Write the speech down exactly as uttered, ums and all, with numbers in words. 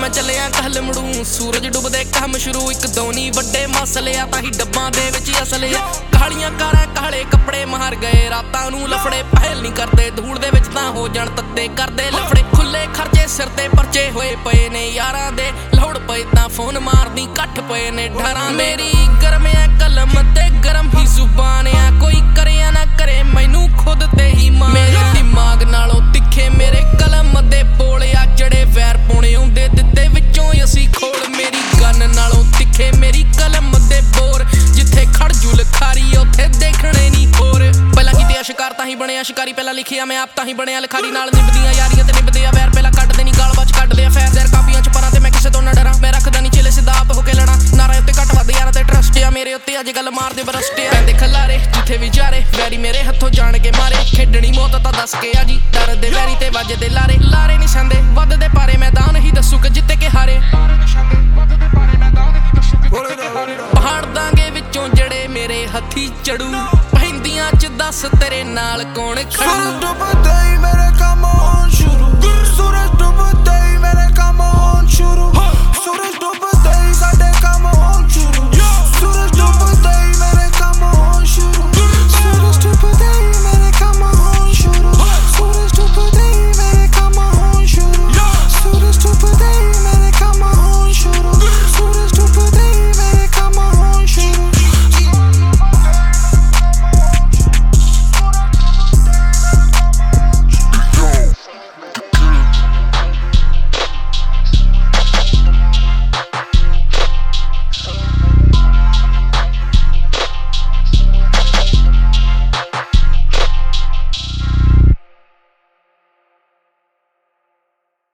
मैं चलिया कहल मड़ू सूरज डुबदे काम शुरू एक दोनी वड्डे मसले आ ताही डब्बां दे विच असले कालियां कारां काले कपड़े मार गए रातां नूं लफड़े पहल नहीं करदे धूड़ दे विच तां हो जाण तत्ते करदे लफड़े खुले खर्चे सिर ते परचे होए पए ने यारां दे लोड़ पए तां फोन मारदी कट्ठ पए ने डरां मेरी गरम है कलम ते गरम ही जुबान आ कोई करे ना करे मैनू खुद ते ही मान मेरे दिमाग नालों तिखे मेरे कलम दे बोले आ जड़े वैर पाउणे आउंदे दित्ते विचों असीं खोल मेरी गन नालों तिखे मेरी कलम दे बोर जिथे खड़ जू लिखारी उत्थे देखणे नहीं होर पहला कीते शिकार तां ही बणिया शिकारी पहला लिखिया मैं आप तां ही बणिया लिखारी नाल